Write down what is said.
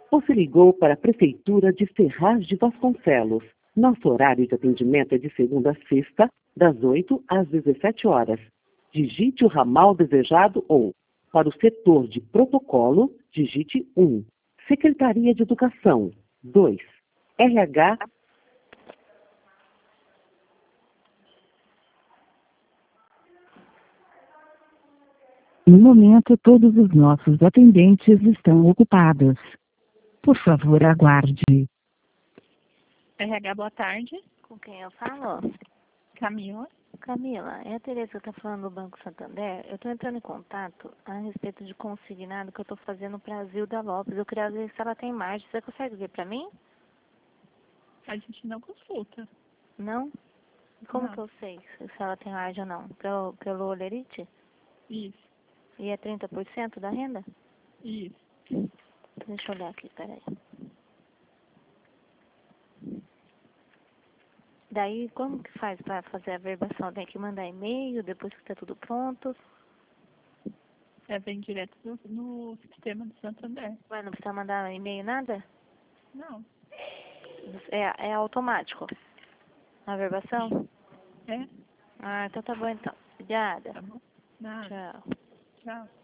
Você ligou para a Prefeitura de Ferraz de Vasconcelos. Nosso horário de atendimento é de segunda a sexta, das 8 às 17 horas. Digite o ramal desejado ou, para o setor de protocolo, digite 1. Secretaria de Educação, 2. RH. No momento, todos os nossos atendentes estão ocupados. Por favor, aguarde. RH, boa tarde. Com quem eu falo? Camila. Camila, é a Tereza que está falando do Banco Santander. Eu estou entrando em contato a respeito de consignado que eu estou fazendo para a Zilda Lopes. Eu queria ver se ela tem margem. Você consegue ver para mim? A gente não consulta. Não? Como Não. que eu sei se ela tem margem ou não? Pelo Olerite? Isso, E é 30% da renda? isso. Deixa eu olhar aqui, peraí. Daí, como que faz para fazer a verbação? Tem que mandar e-mail depois que está tudo pronto? Vem direto no sistema do Santander. Mas não precisa mandar e-mail, nada? Não. É automático a verbação? É? Ah, então tá bom então. Obrigada. Tá bom? Nada. Tchau. Tchau.